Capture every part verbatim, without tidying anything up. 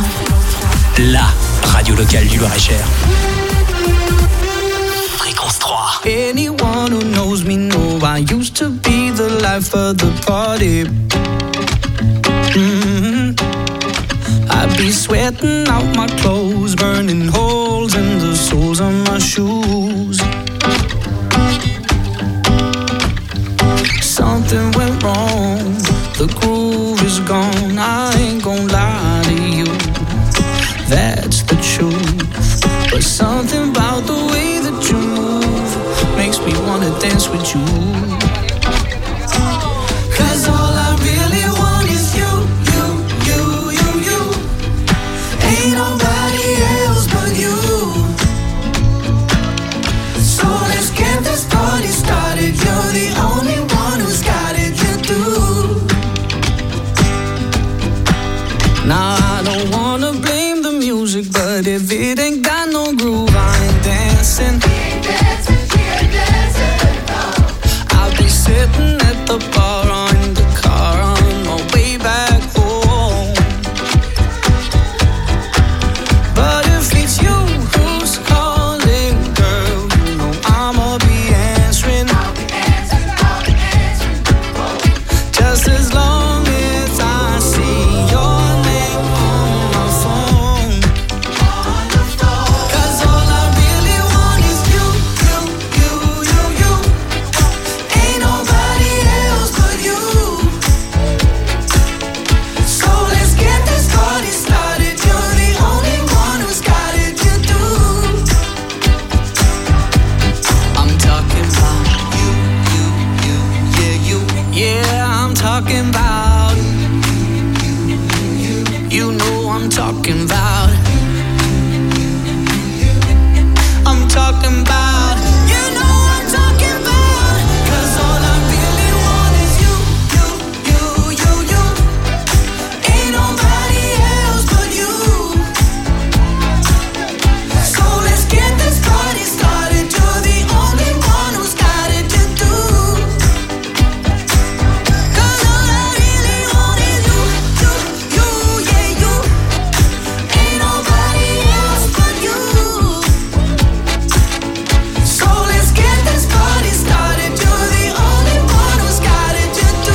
La radio locale du Loir-et-Cher. Fréquence trois. Anyone who knows me know I used to be the life of the party. Mm-hmm. I'd be sweating out my clothes, burning holes in the soles of my shoes. Something went wrong, the groove is gone. I ain't gon' lie to you, that's the truth. But something about the way that you move makes me wanna dance with you. Cause all I really want is you, you, you, you, you. Ain't nobody else but you. So let's get this party started. You're the only one who's got it, you do. Now I don't wanna blame the music, but if it ain't got no groove, I ain't dancing. I'll be sitting at the bar or in the car on my way back home. But if it's you who's calling, girl, you know I'ma be answering. I'll be answering, I'll be answering. Just as long as I see your name on my phone. On the phone. Cause all I really want is you, you, you, you, you. Ain't nobody else but you. So let's get this party started. You're the only one who's got it, you do. I'm talking about you, you, you, yeah, you. Yeah, I'm talking about you know I'm talking about I'm talking about you know I'm talking about. Cause all I really want is you, you, you, you, you. Ain't nobody else but you. So let's get this party started. You're the only one who's got it, you do. Cause all I really want is you, you, you, yeah, you. Ain't nobody else but you. So let's get this party started. You're the only one who's got it, you do.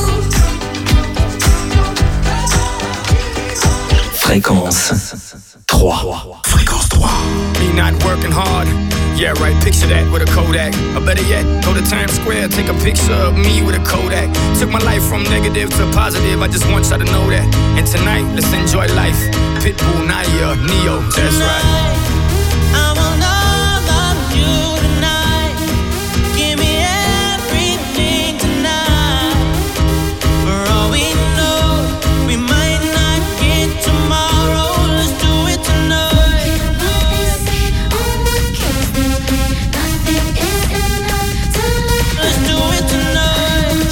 Fréquence trois. Fréquence trois. Me not working hard. Yeah, right, picture that with a Kodak. Or better yet, go to Times Square, take a picture of me with a Kodak. Took my life from negative to positive, I just want y'all to know that. And tonight, let's enjoy life. Pitbull, Naya, Neo, that's right. I want all of you tonight. Give me everything tonight. For all we know, we might not get tomorrow. Let's do it tonight. Let's do it tonight.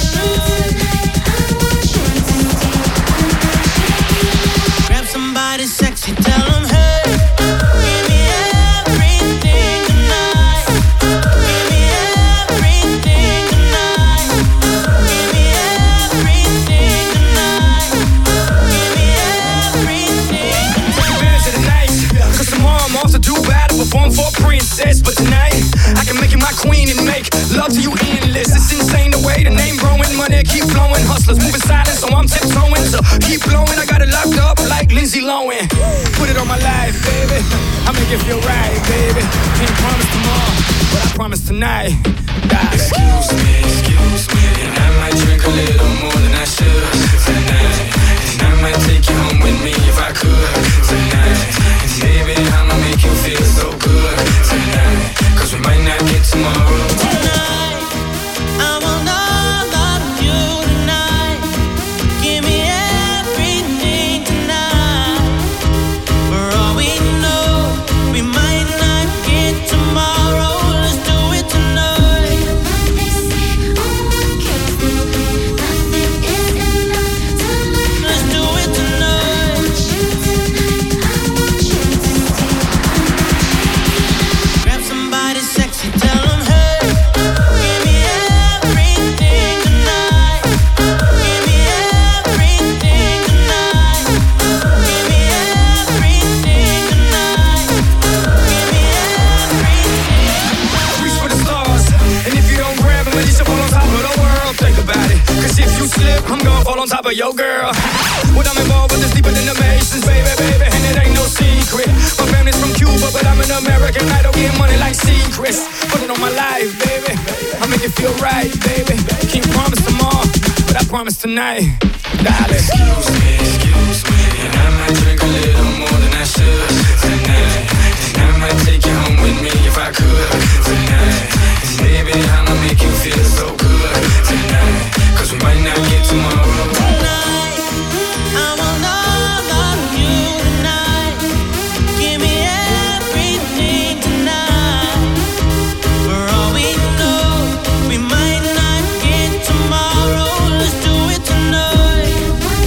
Grab somebody sexy, tell them hey. Give me everything tonight. Give me everything tonight. Give me everything tonight. Give me everything tonight. Bands of the night, cause tomorrow I'm off to Dubai to perform for a princess. But tonight, I can make you my queen and make love to you endless. It's insane the way the name growing, money keep flowing. Hustlers moving silent, so I'm tiptoeing. So keep blowing, I got it locked up like Lindsay Lohan. Put it on my life, baby, I make it feel right, baby. Can't promise tomorrow, but I promise tonight. Die. Excuse me, excuse me, and I might drink a little more than I should tonight. And I might take you home with me if I could tonight. And baby, I'ma make you feel so good tonight. Cause we might not get tomorrow. Tonight, I want all of you tonight. Give me everything tonight. For all we know, we might not get tomorrow. Let's do it tonight. Let's do it tonight. top of your girl. When I'm involved with this deeper than the Masons, baby, baby, and it ain't no secret. My family's from Cuba, but I'm an American. I don't get money like secrets. Put it on my life, baby. I make it feel right, baby. Can't promise tomorrow, but I promise tonight, darling. Excuse me, excuse me, and I might drink a little more than I should tonight. And I might take you home with me if I could tonight. And baby, I'ma make you feel so good tonight. Cause we might not get tomorrow. Tonight, I will love on you tonight. Give me everything tonight. For all we know, we might not get tomorrow. Let's do it tonight.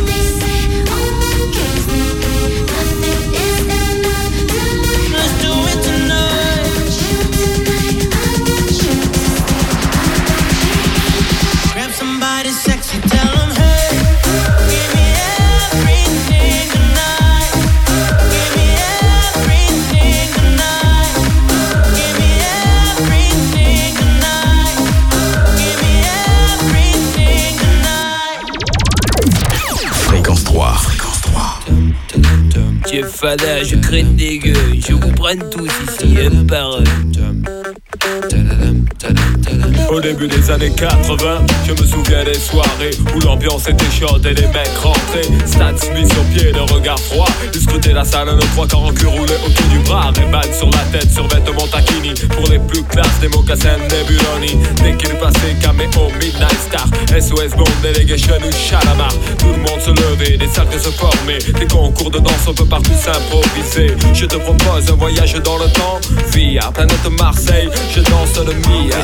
Let's do it tonight. Grab somebody sexy, tell them hey. Give me everything tonight. Give me everything tonight. Give me everything tonight. Give me everything tonight. Fréquence trois. Fréquence trois. Jeff Fada, je craigne des gueux, je vous prenne tous ici un par un. Au début des années quatre-vingts, je me souviens des soirées où l'ambiance était chaude et les mecs rentraient. Stan Smith sur pied, le regard froid. Ils scrutaient la salle, nos trois quarts en cul roulés autour du bras. Ray-Ban sur la tête, sur vêtements taquini. Pour les plus classes, des mocassins Nebuloni. Dès qu'il passait, caméo, Midnight Star, S O S Bond, Delegation ou Chalamar. Tout le monde se levait, des cercles se formaient. Des concours de danse, on peut partout s'improviser. Je te propose un voyage dans le temps via planète Marseille, je danse le Mia.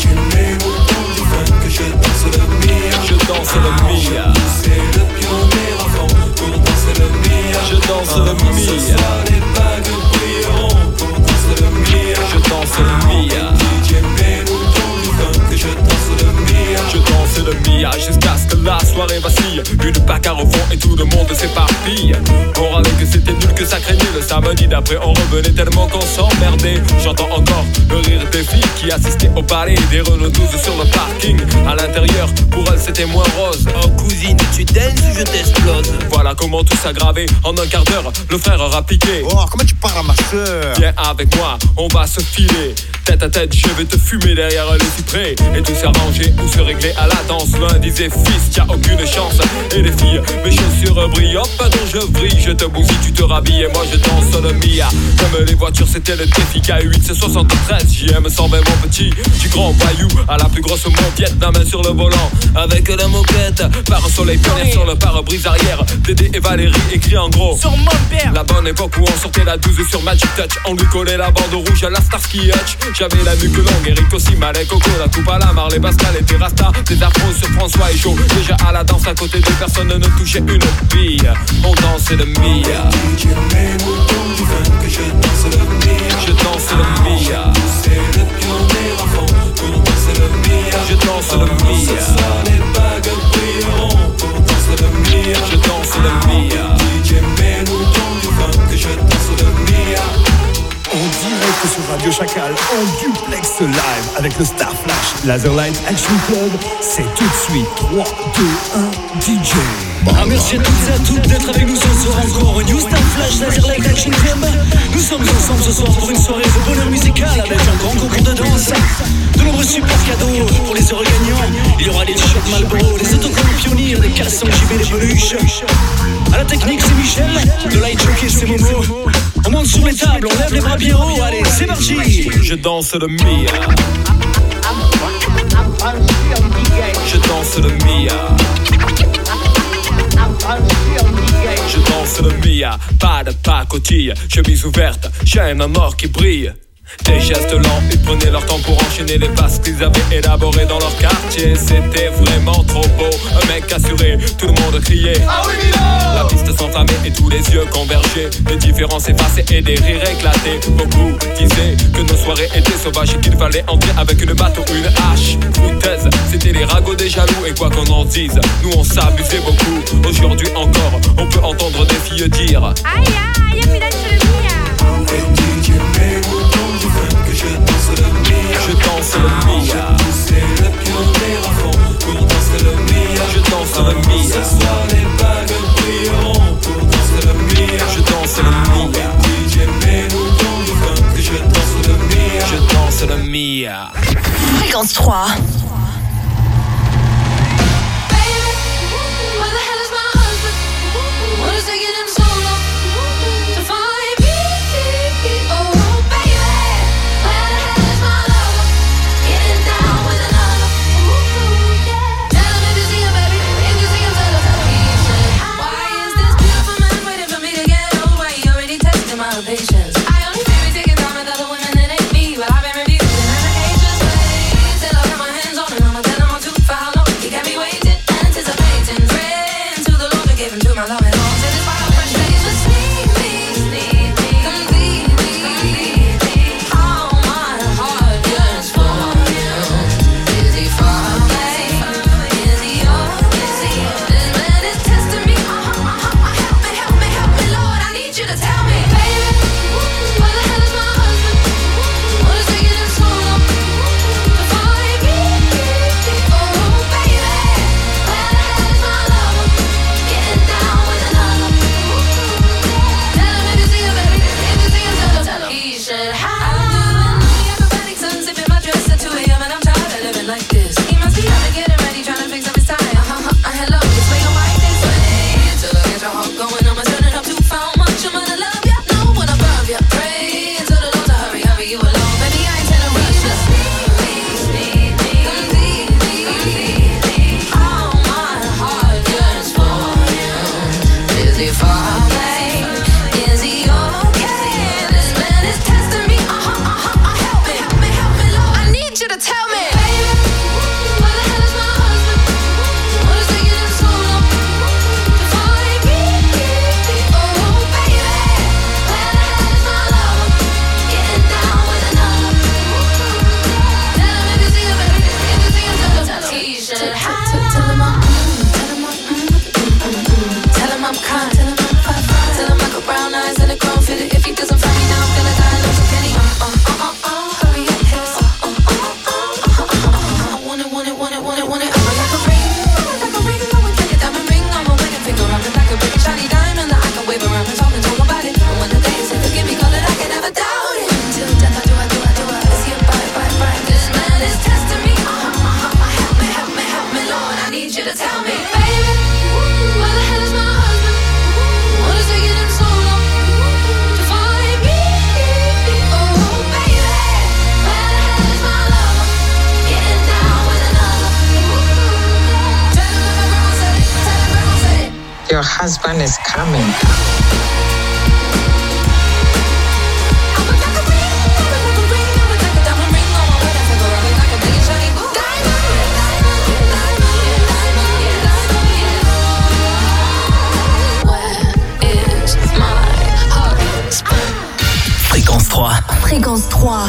Je danse le Mia. Je danse le Mia. C'est le pionnier avant pour danser le Mia. Je danse le Mia. Ce soir les bagues brilleront pour danser le Mia. Je danse le Mia. D J mets-nous dans du funk que je danse le Mia. Je danse le Mia jusqu'à ce que la soirée vacille. Une bagarre au fond et tout le monde s'éparpille. On râlait que c'était nul, que ça craignait. Le samedi d'après on revenait tellement qu'on s'emmerdait. J'entends encore le rire des filles qui assistaient au palais. Des Renault douze sur le parking. À l'intérieur, pour elles c'était moins rose. Oh cousine, tu danses ou je t'explose? Voilà comment tout s'aggravait. En un quart d'heure, le frère aura piqué. Oh, comment tu parles à ma soeur? Viens avec moi, on va se filer. Tête à tête, je vais te fumer derrière le cyprès. Et tout s'arranger ou se régler à la danse. L'un disait fils, y'a aucune chance. Et les filles, mes chaussures brillent. Hop, pardon, je brille, je te bousille, tu te rhabilles. Et moi je danse le Mia. Comme les voitures, c'était le défi K huit, c'est soixante-treize. J M cent vingt, mon petit. Du grand voyou à la plus grosse mauviette, la main sur le volant. Avec la moquette, par un soleil pionnier sur le pare-brise arrière. Dédé et Valérie écrit en gros Sur mon père. la bonne époque où on sortait la douze sur Magic Touch. On lui collait la bande rouge à la Starsky Hutch. J'avais la nuque longue, Eric aussi, Malek, Coco, la coupe à la Marley, Pascal et Terrasta. Des afros sur François et Joe. Déjà à la danse à côté de personne ne touchait une bille. On dansait le Mia. D J mets-nous dans du funk que je danse le Mia. Je danse le Mia. C'est le pionnier avant pour danser le Mia. Je danse le Mia. Ce soir les bagues brilleront pour danser le Mia. Je danse le Mia. D J mets-nous dans du funk que je danse le Mia. En direct sur Radio Chacal, en duplex live avec le Star Flash Laserlight Action Club. C'est tout de suite trois, deux, un, D J. Ah, merci à toutes et à toutes d'être avec nous ce soir encore. New Star Flash Laserlight Action Club. Nous sommes ensemble ce soir pour une soirée de bonheur musical avec un grand concours de danse, de nombreux super cadeaux pour les heureux gagnants. Il y aura des t-shirts Marlboro, des autocollants Pionnier, des caleçons J B, des peluches. À la technique c'est Michel, de light jockey c'est Momo. On monte sur les tables, on lève les bras bien haut, allez c'est parti. Je danse le Mia. Je danse le Mia. Je danse le Mia. Pas de pacotille, chemise ouverte, chaîne en or qui brille. Des gestes lents, ils prenaient leur temps pour enchaîner les passes qu'ils avaient élaborées dans leur quartier. C'était vraiment trop beau, un mec assuré, tout le monde criait ah oui Milo. La piste s'enflammait et tous les yeux convergeaient. Les différences effacées et des rires éclatés. Beaucoup disaient que nos soirées étaient sauvages et qu'il fallait entrer avec une batte ou une hache. Foutaise, c'était les ragots des jaloux. Et quoi qu'on en dise, nous on s'abusait beaucoup. Aujourd'hui encore, on peut entendre des filles dire aïe aïe, mi lascia le mia. Et D J mets-nous dans du funk que je danse le Mia. Je danse le Mia. C'est le pionnier à fond pour danser le Mia. Je danse le Mia. Ce soir Mia. Fréquence trois. Patience. I only feel me taking time with other women that ain't me. Well, I've been refusing medications, ways till I got my hands on him. I'ma tell him I'm too for how long. He got me waiting, anticipating, praying to the Lord to give him to my love and all. Satisfy my fresh days, just need me, need me, complete me. All my heart yearns for you. Is he far away? Is he yours? Is he? This man is testing me. Uh-huh, uh-huh. Help me, help me, help me, Lord. I need you to tell me. Your husband is coming. Fréquence trois. Fréquence trois.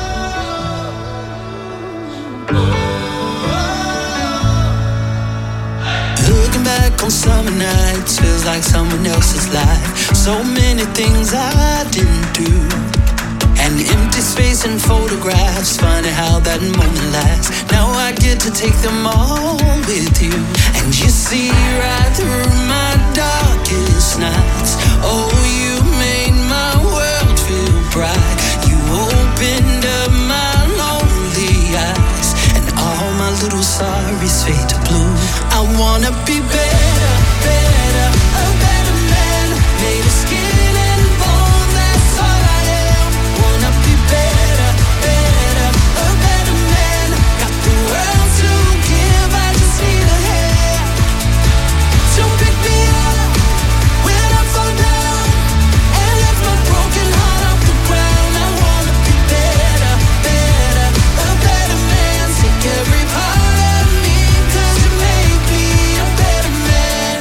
Looking back on summer nights feels like someone else's life. So many things I didn't do. An empty space in photographs. Funny how that moment lasts. Now I get to take them all with you. And you see right through my darkest nights. Oh, you made my world feel bright. You opened up my lonely eyes. And all my little sorries fade to blue. I wanna be better, better, a better man. Made of skin and bone, that's all I am. Wanna be better, better, a better man. Got the world to give, I just need a hand. So pick me up when I fall down and lift my broken heart off the ground. I wanna be better, better, a better man. Take every part of me, 'cause you make me a better man.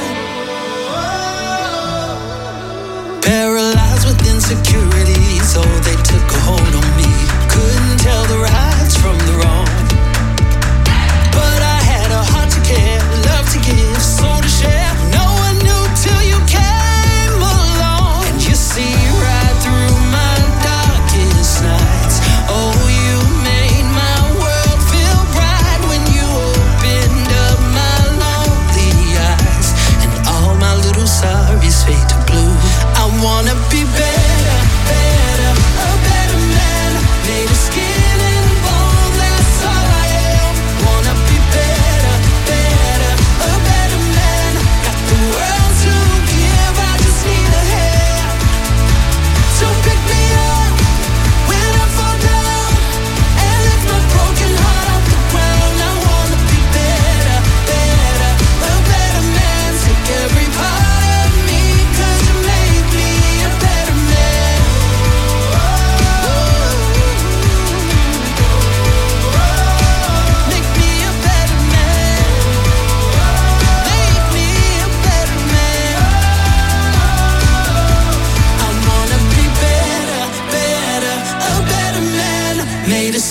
Paralyzed with insecurities, oh, they took a hold on me. Couldn't tell the rights from the wrong. But I had a heart to care, love to give, soul to share. No one knew till you came along. And you see right through my darkest nights. Oh, you made my world feel bright when you opened up my lonely eyes. And all my little sorries fade to blue. I wanna be better, better, a better man. Made of skin and bone.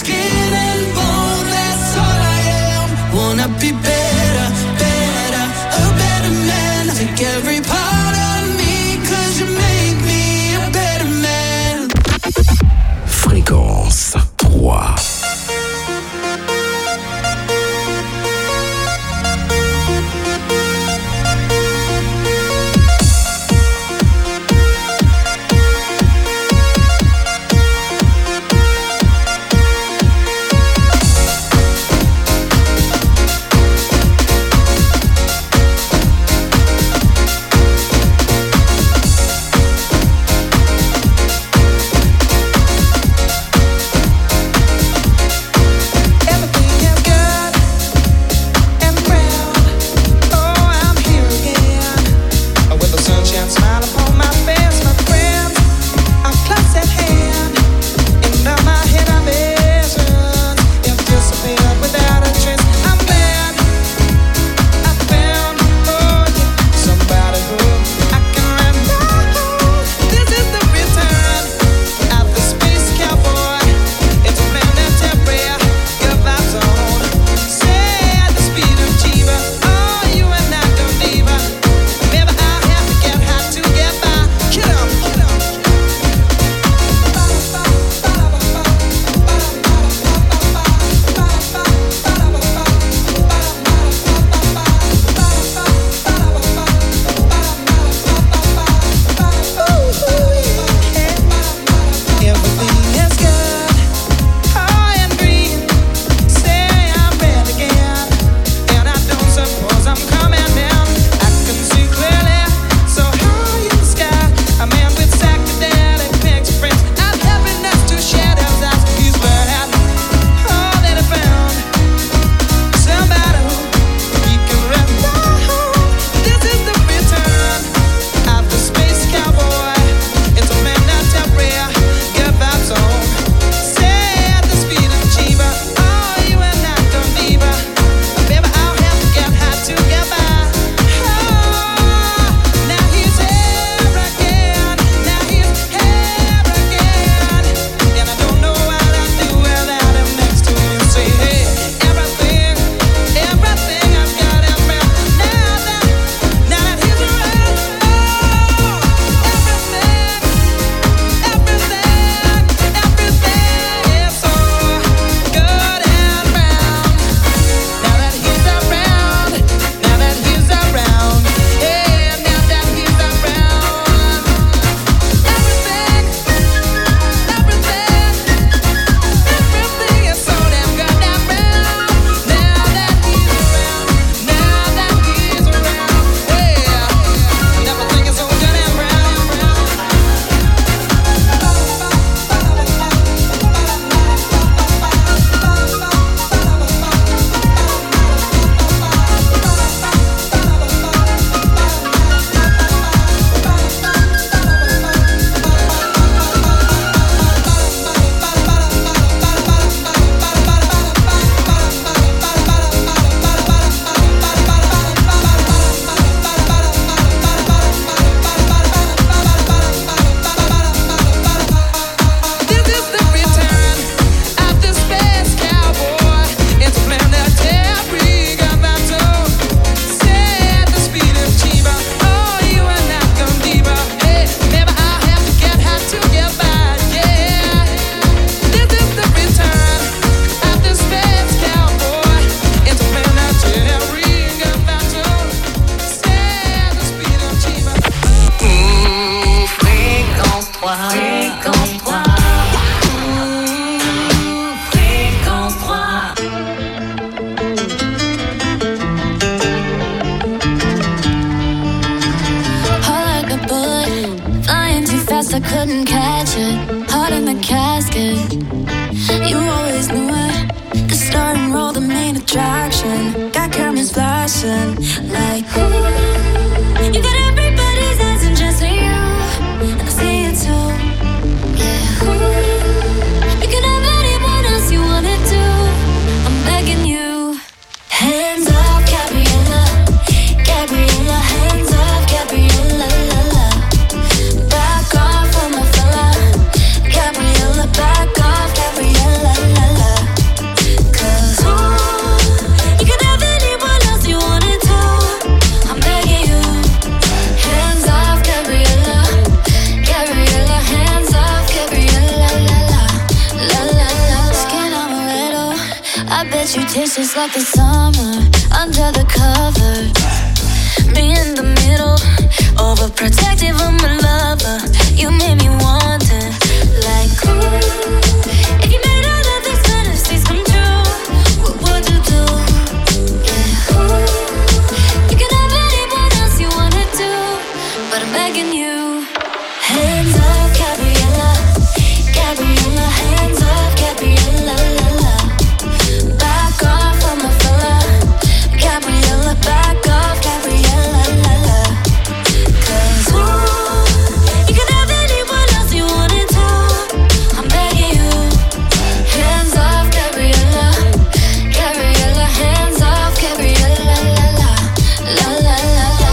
skin and bone, that's all I am. Wanna be better, better, a better man. Take every part of me, cause you make me a better man. Fréquence trois. I couldn't catch it. Heart in the casket. You always knew it. The starting role, the main attraction. Got cameras flashing like ooh. You got everybody's eyes and just for you. And I see it too. Yeah. Ooh. You can have anyone else you wanna do. I'm begging you. Hands up, Gabriella. Gabriella, hands up, Gabriella. La, la. Back off from my fella. Gabriella, back off, Gabriella. La, la. that you taste just like the summer under the covers. Me in the middle, overprotective of my lover. You made me wonder, like, ooh, if you made all of these fantasies come true, what would you do? Yeah, ooh, you can have anyone else you wanna do, but I'm begging you. Hands up, Gabriella, Gabriella, hands up, Gabriella, la la. Back off from my fella, Gabriella, back off, Gabriella, la la. 'Cause ooh, you can have anyone else you wanted to. I'm begging you. Hands off, Gabriella, Gabriella, hands off, Gabriella, la la, la la la la.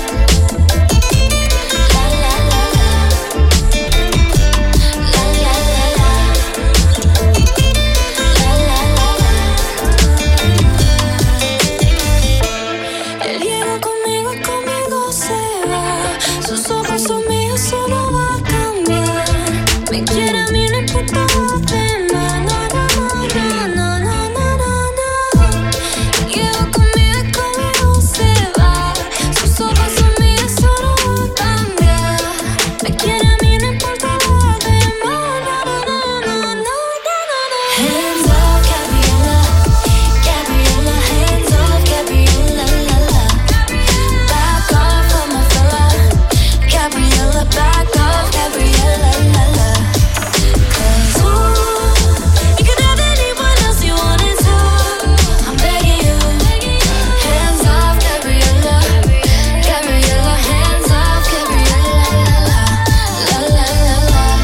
El hielo conmigo, conmigo se va. Sus ojos son míos, eso no va a cambiar. Me quiere a mí, no importa lo demás. No, no, no, no, no, no, no, no. El hielo conmigo, conmigo se va. Sus ojos son míos, eso no va a cambiar. Me quiere a mí, no importa lo demás. No, no, no, no, no, no, no. Hands up, Gabriella, Gabriella, hands up, Gabriella, la la. Back off from my fella, Gabriella, back off, Gabriella, la la. 'Cause ooh, you can have anyone else you wanted to. I'm begging you. Hands off, Gabriella, Gabriella, hands off, Gabriella, la la, la la la la.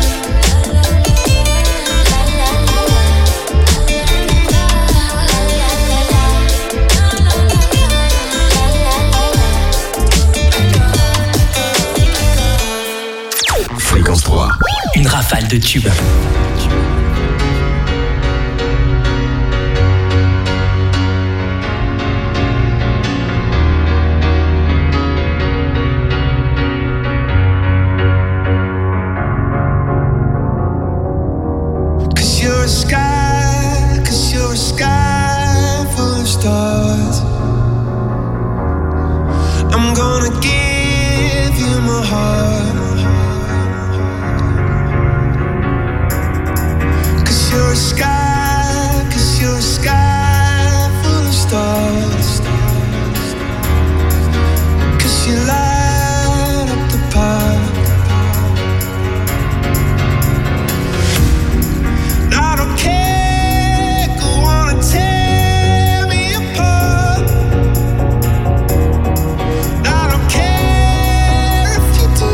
Fréquence trois. Une rafale de tubes. Cause you're a sky, cause you're a sky full of stars. I'm gonna give you my heart. Cause you're a sky, cause you're a sky full of stars. Cause you light up the park. I don't care, go on and tear me apart. I don't care if you do.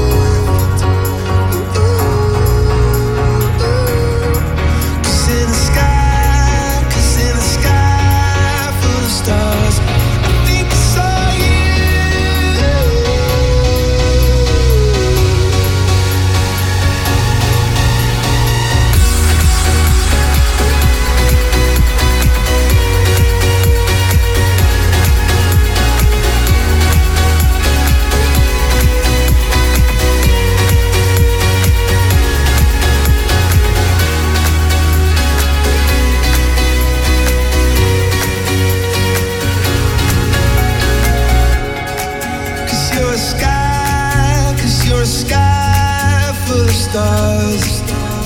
Cause in the sky, cause in the sky full of stars, I think I saw you. Cause you're a sky, cause you're a sky full of stars.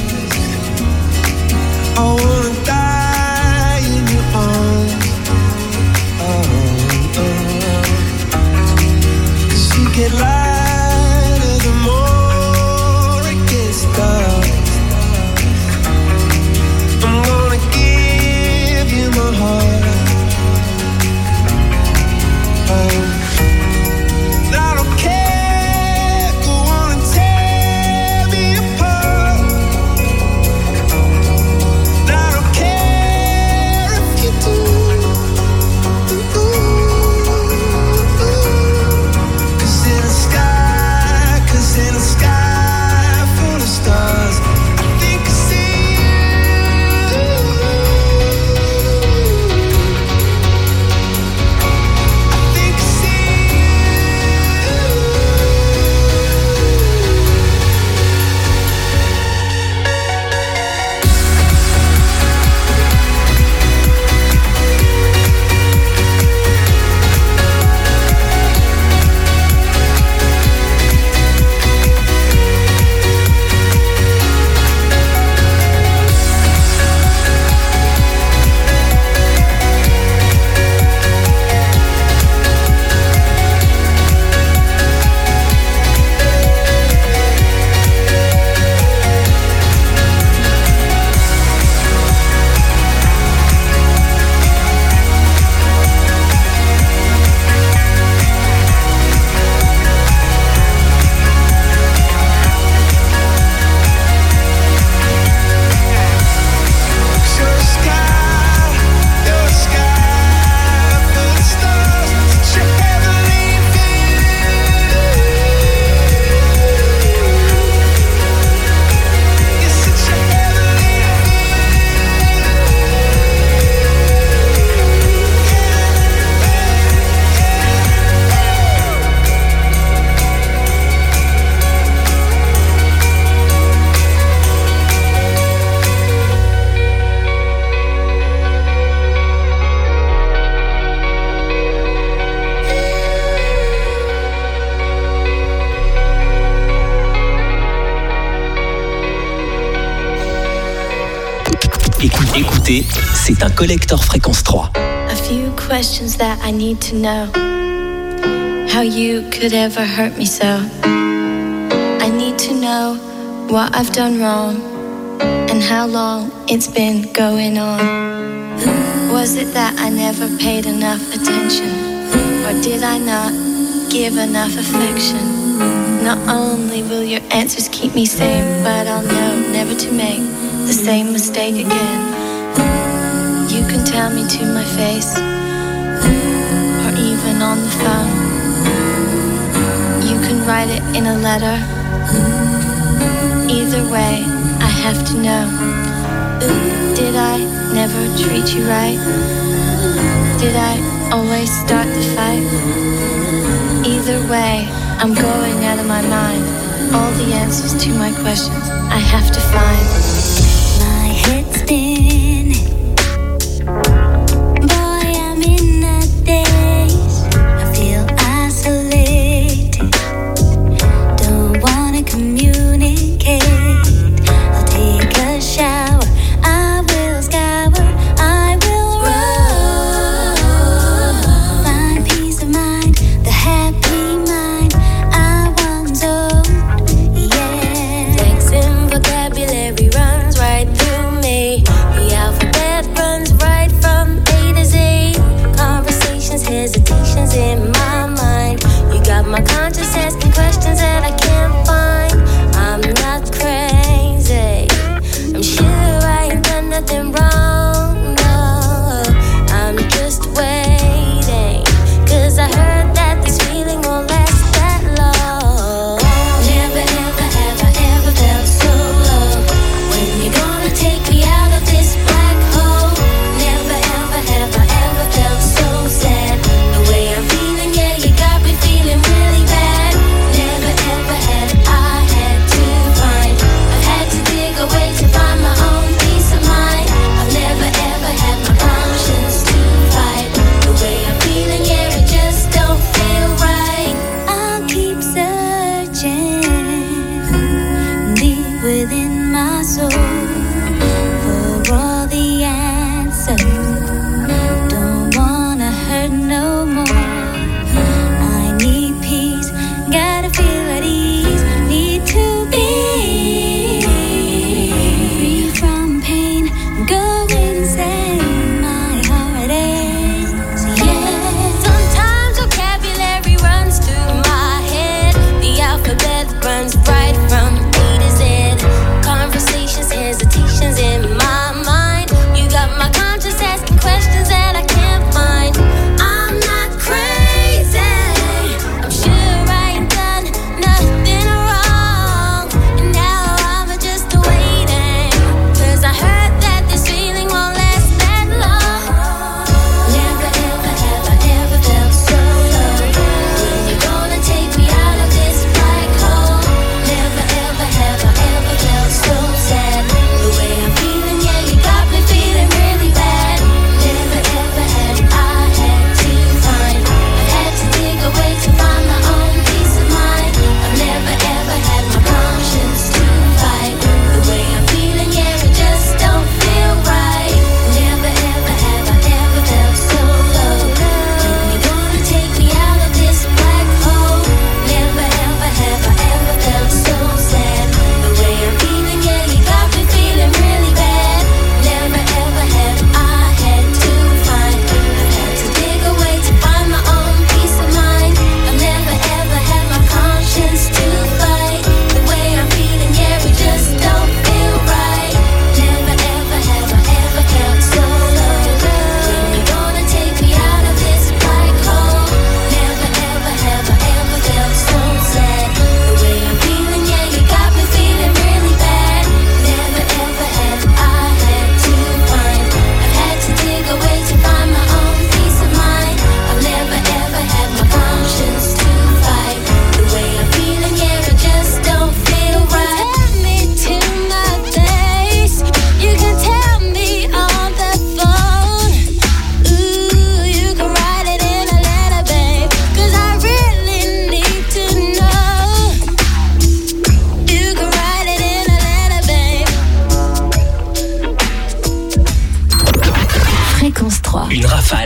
I wanna die in your arms. Oh, oh. Cause you get lighter the more it gets dark. I'm gonna give you my heart. Oh. I don't care, go on and tear me apart. I don't care. Écoute, écoutez, c'est un collector fréquence trois. A few questions that I need to know. How you could ever hurt me so. I need to know what I've done wrong and how long it's been going on. Was it that I never paid enough attention, or did I not give enough affection? Not only will your answers keep me sane, but I'll know never to make the same mistake again. You can tell me to my face, or even on the phone. You can write it in a letter. Either way, I have to know. Did I never treat you right? Did I always start the fight? Either way, I'm going out of my mind. All the answers to my questions I have to find. My head's spinning. Boy, I'm in a daze. I feel isolated. Don't wanna communicate. I'll take a shower. I will scour. I will run. Find peace of mind. The happy mind I once owned. Yeah. Flexing vocabulary runs right through me. The alphabet runs right from A to Z. Conversations, hesitations in my mind. You got my conscience asking questions that I can't find. I'm not crazy. I'm sure I ain't done nothing wrong. No, I'm just waiting. Cause I heard that this feeling won't last that long. Never ever have I ever felt so low. When you gonna take me out of this black hole? Never ever have I ever felt so sad. The way I'm feeling, yeah, you got me feeling really bad. Never ever had I had to find. I've had to dig away to find my own peace of mind. I've never ever had my conscience to fight. The way I'm feeling, yeah, it just don't feel right. I'll keep searching deep within my soul for all the answers. Don't wanna hurt no more. I need peace, gotta feel at ease. Need to be free from pain. Go insane, my heart aches. Yeah. Sometimes vocabulary runs through my head. The alphabet runs right from A to Z. Conversations, hesitations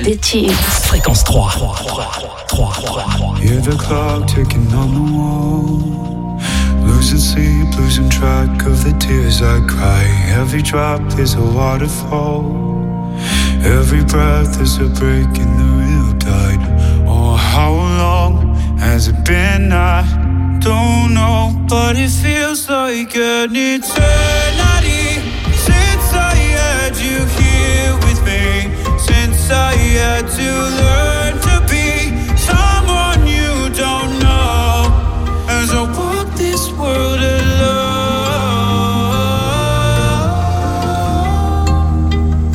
des titres. Fréquence trois. Hear the clock ticking on the wall. Losing sleep, losing track of the tears I cry. Every drop is a waterfall. Every breath is a break in the real tide. Oh, how long has it been? I don't know, but it feels like an eternity since I had you here with me. Since I had to learn to be someone you don't know. As I walk this world alone.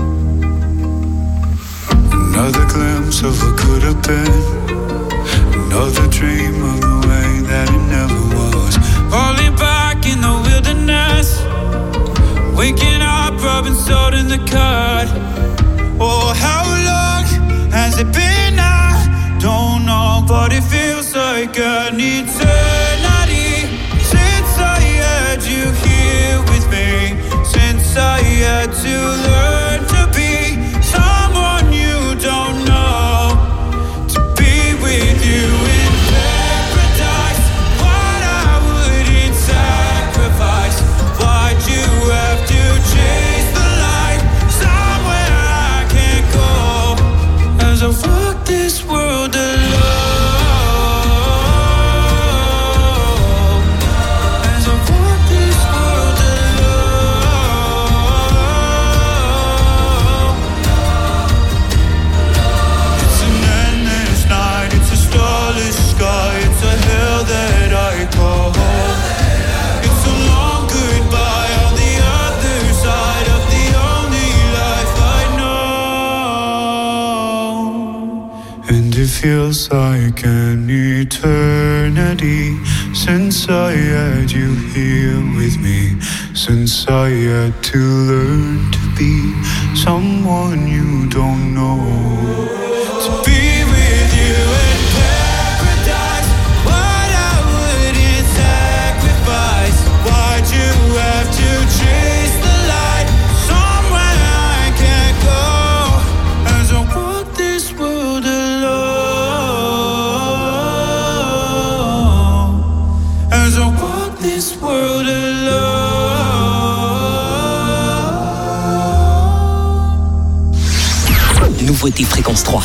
Another glimpse of what could have been. Another dream of the way that it never was. Falling back in the wilderness. Waking up, rubbing salt in the cut. Oh, how long has it been? I don't know, but it feels like an eternity since I had you here with me. Since I had to learn to be someone you don't know. To be with you in paradise, what I wouldn't sacrifice. Why'd you have to chase the light somewhere I can't go? As I walk this world alone. As I walk this world alone. It's an endless night, it's a starless sky, it's a hell that I call home. It's a long goodbye on the other side of the only life I know. And it feels like an eternity since I had you here with me. Since I had to learn to be someone you don't know. To be with you in paradise, what I wouldn't sacrifice. Why'd you have to chase the light somewhere I can't go? As I walk this world alone. As I walk this world alone. Nouveauté Fréquence trois.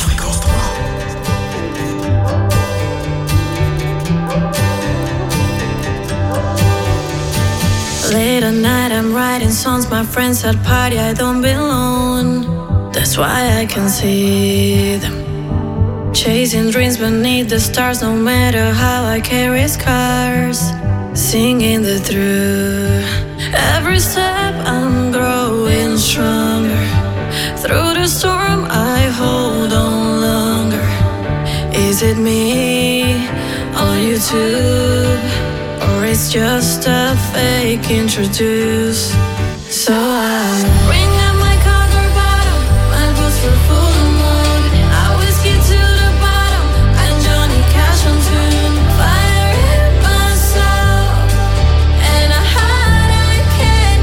Late at night, I'm writing songs. My friends at party, I don't belong. That's why I can see them. Chasing dreams beneath the stars. No matter how I carry scars. Singing the truth. Every step I'm growing stronger. Through the storm, I hold on longer. Is it me on YouTube? Or it's just a fake introduce? So I bring up my cover bottom. My boots were full of mud. I whiskey to the bottom. And Johnny Cash on tune. Fire in my soul. And a heart I can't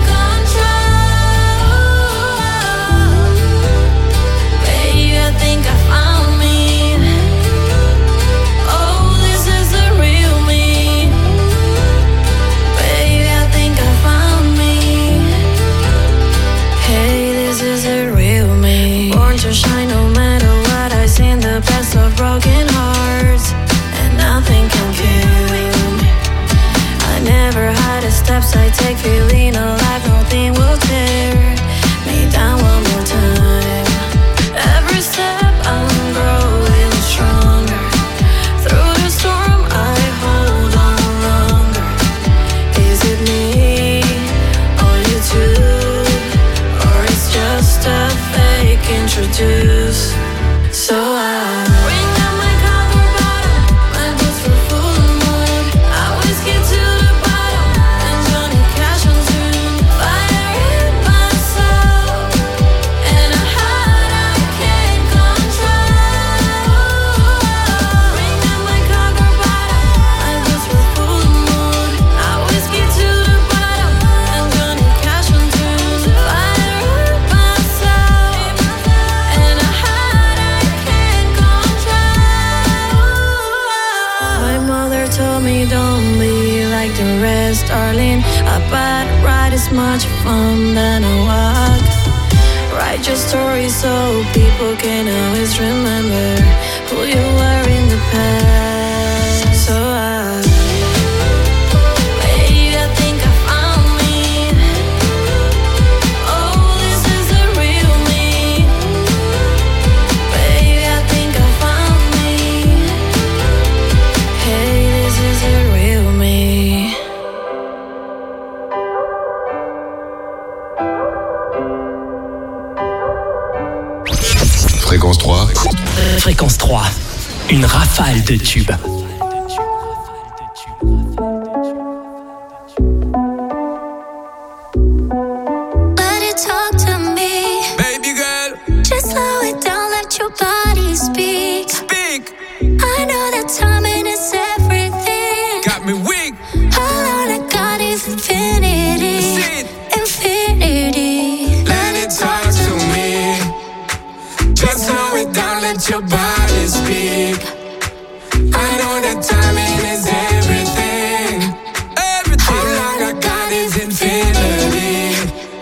control. Baby, I think I found me. Oh, this is the real me. Baby, I think I found me. much fun than a walk. Write your story so people can always remember who you were in the past. So I, baby, I think I found me. Oh, this is the real me. Baby, I think I found me. Hey, this is the real me. Fréquence trois. Fréquence trois. Une rafale de tubes. Let it talk to me. Baby girl, Just slow it down, let your body speak. speak. I know that timing is everything. Got me weak. All I got is infinity. Sit. Infinity. Let it talk to me. Just slow it down, let your body speak. I know that timing is everything. Everything. How long I got is infinity.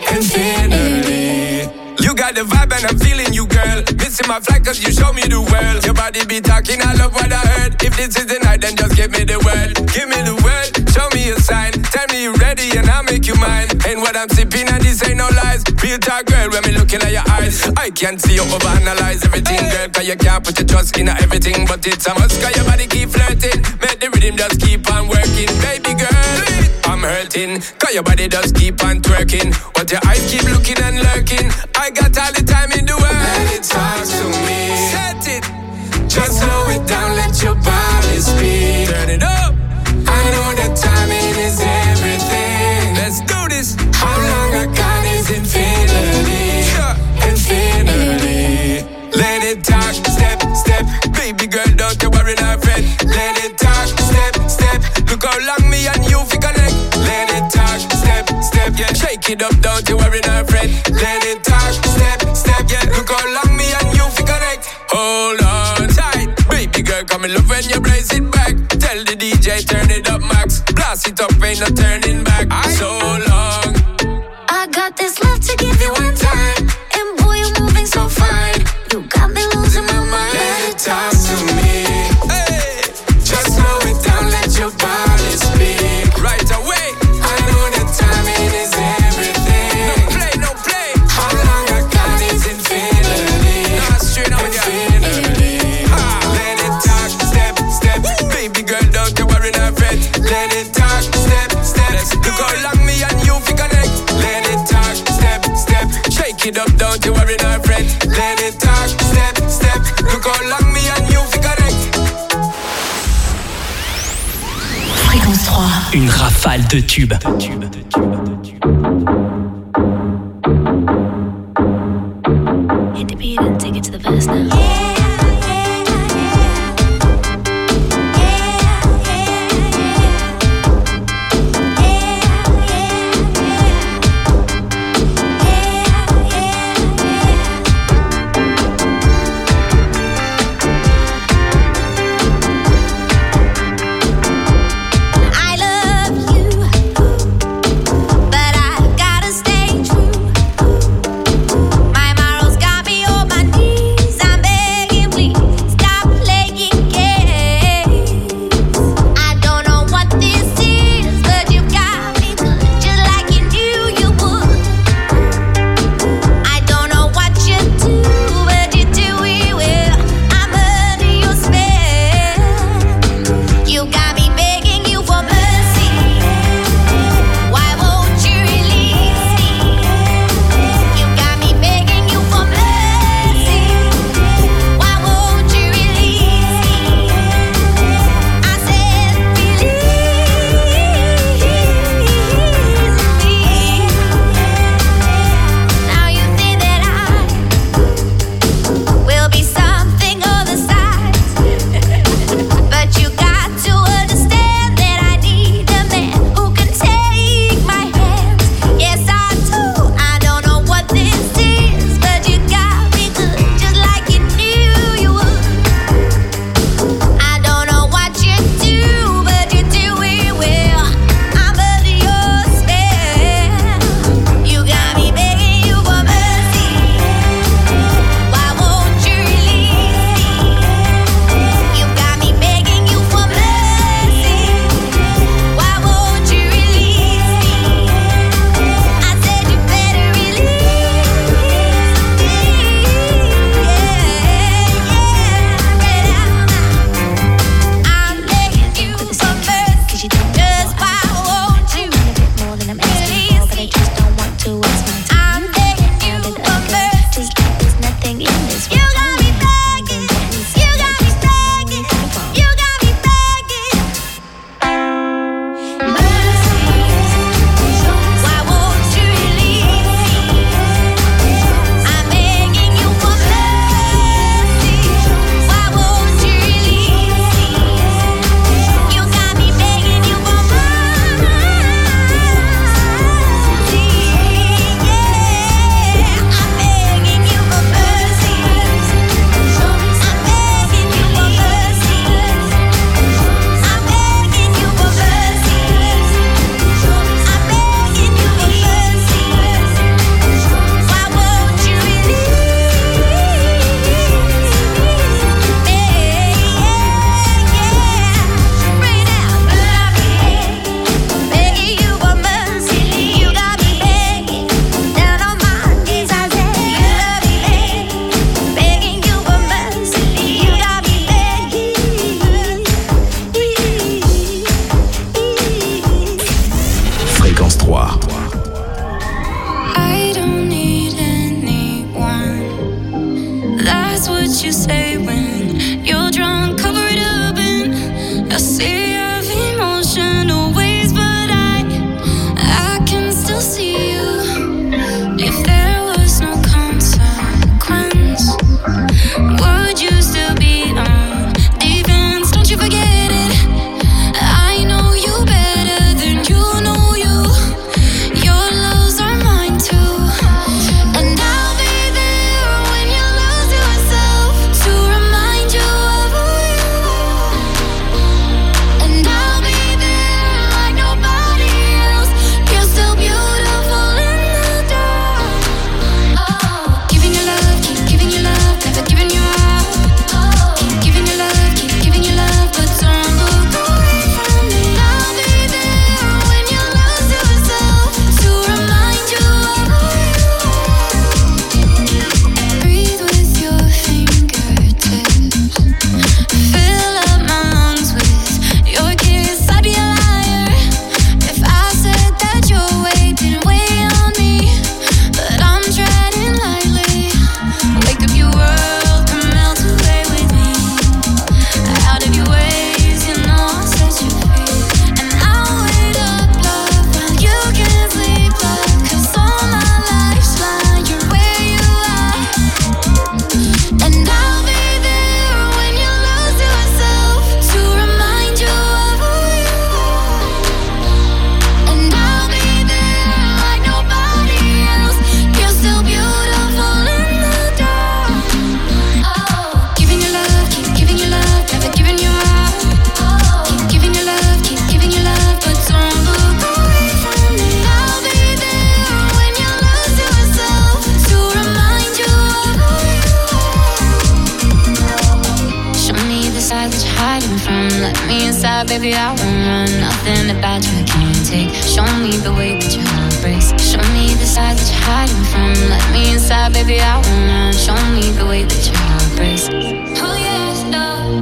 Infinity. You got the vibe and I'm feeling you, girl. Missing my flight cause you show me the world. Your body be talking, I love what I heard. If this is the night, then just give me the word. Give me the word, show me a sign. Tell me you're ready and I'll make you mine. Ain't what I'm sipping and this ain't no lies. Real talk, girl, when me looking at your eyes. I can't see you overanalyze everything, girl. Cause you can't put your trust in everything. But it's a must cause your body keep flirting. Make the rhythm just keep on working. Baby girl, I'm hurting. Cause your body just keep on twerking. But your eyes keep looking and lurking. I got all the time in the world. Let it talk to me. Set it. Just slow it down, let your body speak. Turn it up. I know that timing is everything. Let's do this. How long I got is infinity. Infinity. Let it talk, step, step. Baby girl, don't you worry, not fret. Let it talk, step, step. Look how long me and you fi connect. Let it talk, step, step. Yeah, shake it up, don't you worry, not fret. Let it talk, step, step. Yeah, look how long me and you fi connect. Hold on tight, baby girl, come in love when you brace it back. Tell the D J turn it up max. Blast it up, ain't no turning back. So long. I got this love to give you one time. And boy, you're moving so fine. You got me losing my mind. Let it talk to me. Hey, just slow it down, let your body speak. Right away. I know that timing is everything. No play, no play. How long I got is infinity. Nah, straight up, infinity. Ha, let it talk, step, step. Woo. Baby girl, don't you worry, not fret. Let it talk, step, step. Look how long me and you fi connect. Let it talk, step, step. Shake it up, don't you worry, not fret. Let it talk, step, step. Look how long me and you fi connect. Fréquence trois. Une rafale de tubes. De tubes, de tubes, de tubes. Hit the beat and take it to the verse now. I love you, but I've gotta stay true. My morals got me on my knees. I'm you say when you're drunk, cover it up and I see of emotional ways, but I, I can still see you. If there was no consequence, would you still be on defense? Don't you forget it. I know you better than you know you. Your loves are mine too, and I'll be there when you lose yourself to remind you of who you are. And I'll be there like nobody else. You're still beautiful in the dark. Oh, giving you love, keep giving you love, never giving you up. Oh, keep giving you love, keep giving you love, but don't look away from me. I'll be there when you lose yourself to remind you of who you are. Breathe with your fingertips. Fill up my lungs with your kiss. I'd be a liar if I said that your weight didn't weigh on me, but I'm treading lightly. Wake up, your world can melt away with me. Out of your ways, you know I'll set you free. And I'll wait up, love, while you can't sleep, love, 'cause all my life's lying where you are. And I'll be there when you lose yourself to remind you of who you are. And I'll be there like nobody else. You're still beautiful in the dark. Oh, giving you love, keep giving you love, never giving you up. Oh, keep giving you love, keep giving you love, but don't look away from me. I'll be there when you lose yourself to remind you of who you are. Show me the side that you're hiding from. Let me inside, baby, I won't run. Nothing about you I can't take. Show me the way that your heart breaks. Show me the side that you're hiding from. Let me inside, baby, I won't run. Show me the way that your heart breaks. Oh yes, love.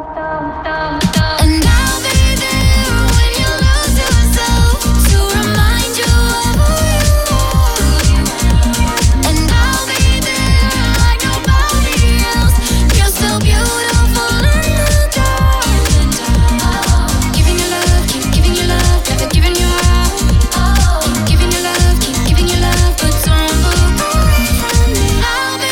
And I'll be there when you lose yourself to remind you of who you are. And I'll be there like nobody else. You're still beautiful in the dark. Oh, giving you love, keep giving you love, never giving you up. Oh, keep giving you love, keep giving you love, but don't look away from me. I'll be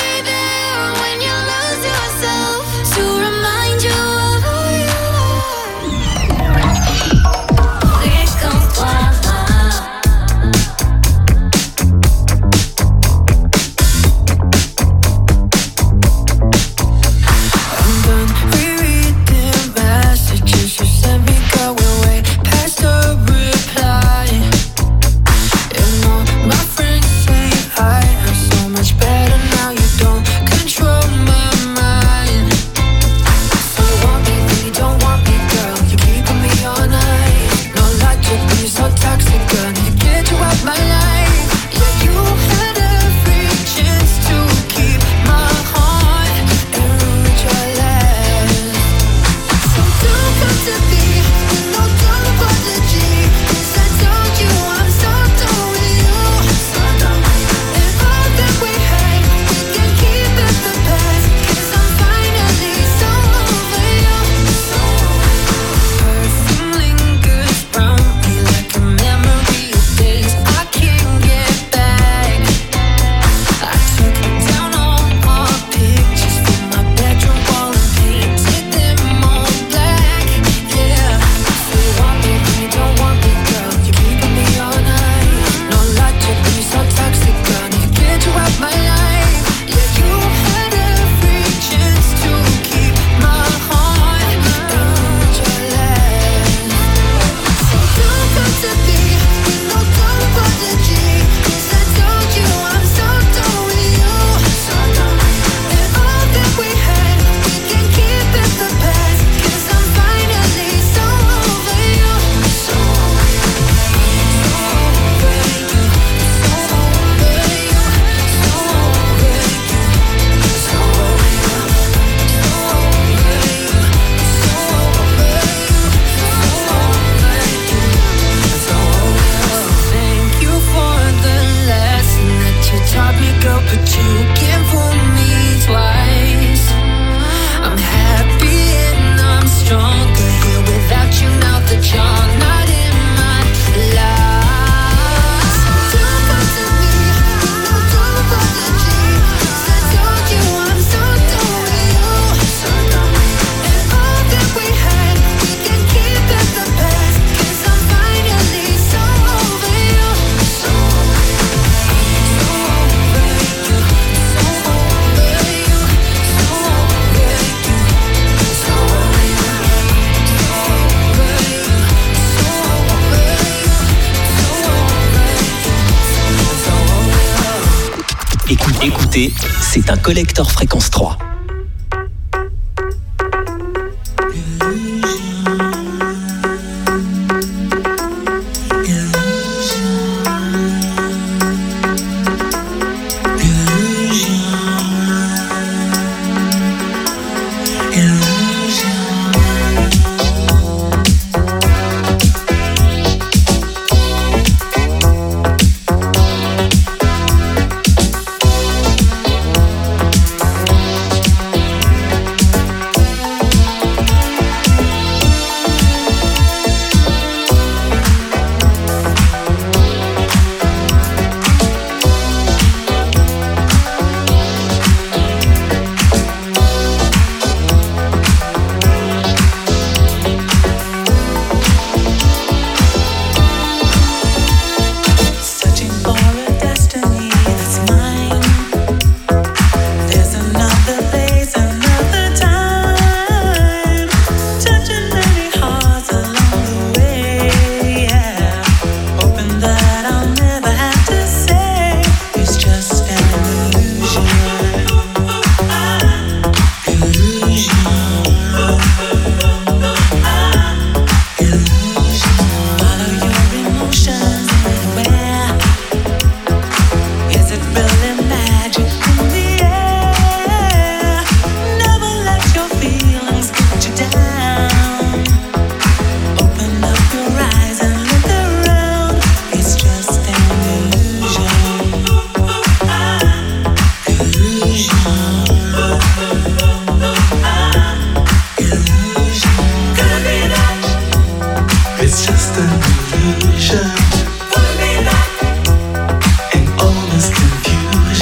Écoutez, écoutez, c'est un collector fréquence trois. And all this confusion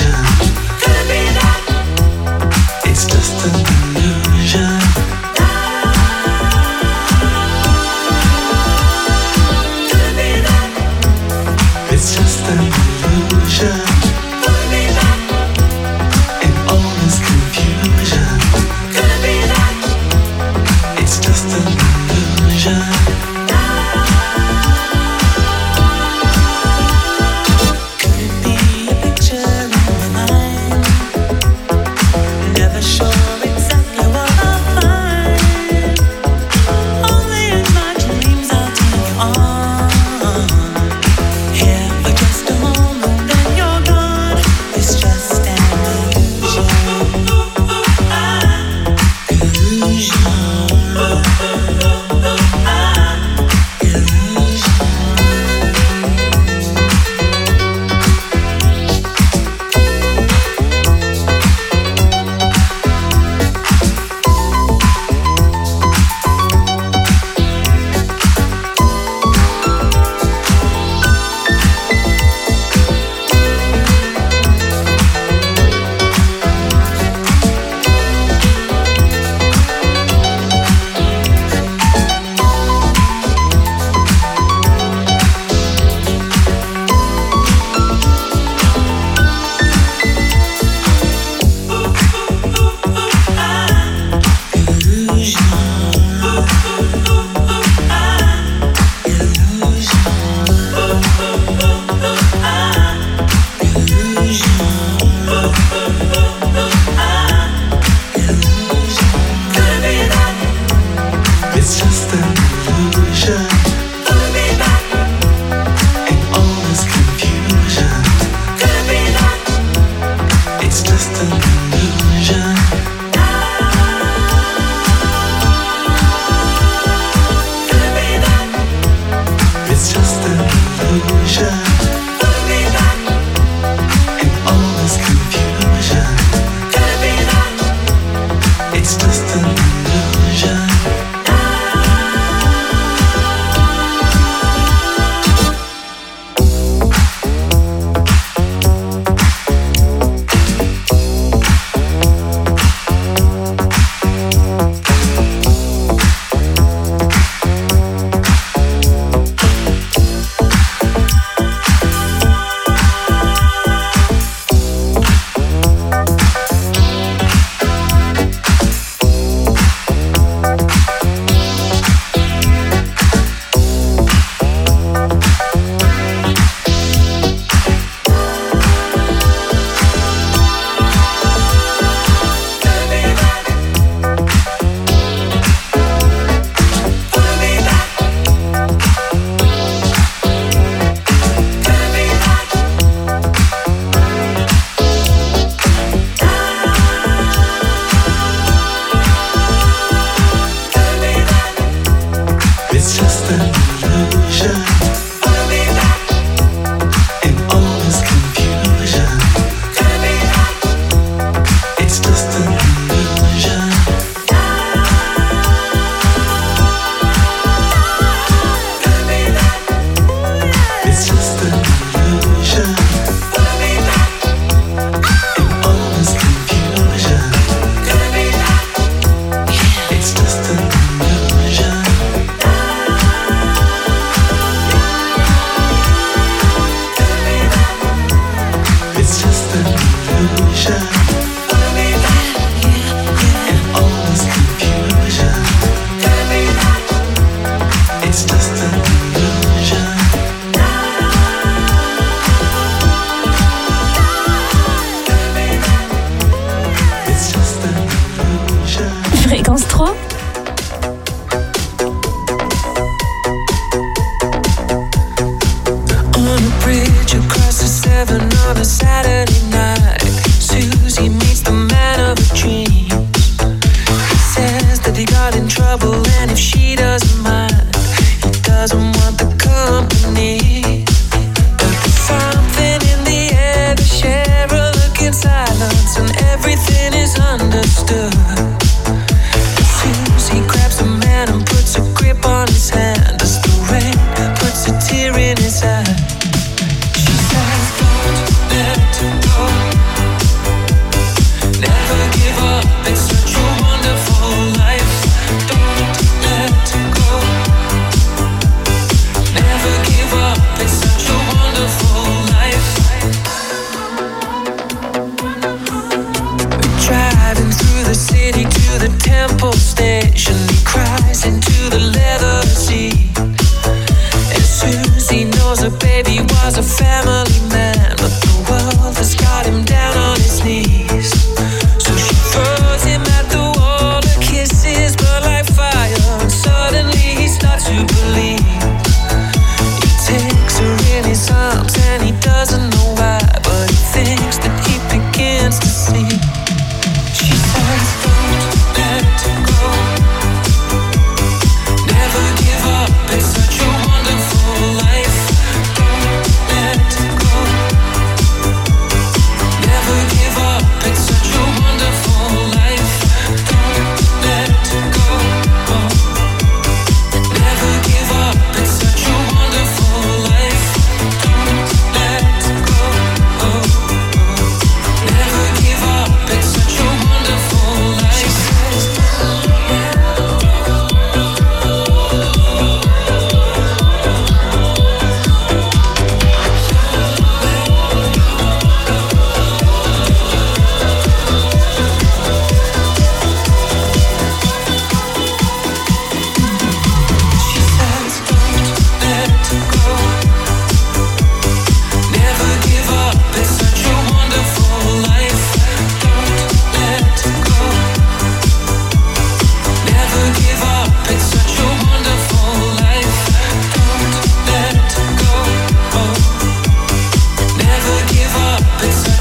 was a family man, but the world has got him down.